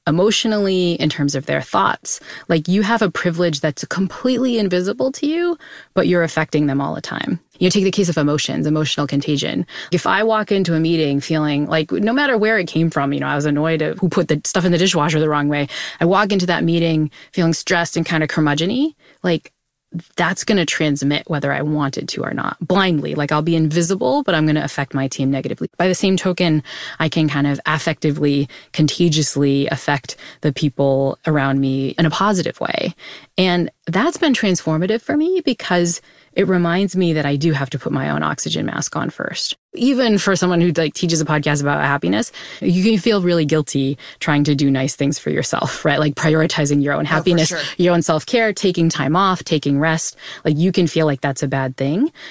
emotionally, in terms of their thoughts. Like, you have a privilege that's completely invisible to you, but you're affecting them all the time. You take the case of emotions, emotional contagion. If I walk into a meeting feeling like, no matter where it came from, I was annoyed at who put the stuff in the dishwasher the wrong way. I walk into that meeting feeling stressed and kind of curmudgeon-y, like, that's going to transmit whether I wanted to or not, blindly. Like, I'll be invisible, but I'm going to affect my team negatively. By the same token, I can kind of affectively, contagiously affect the people around me in a positive way. And that's been transformative for me because it reminds me that I do have to put my own oxygen mask on first. Even for someone who teaches a podcast about happiness, you can feel really guilty trying to do nice things for yourself, right? Like prioritizing your own happiness, your own self-care, taking time off, taking rest. Like, you can feel like that's a bad thing.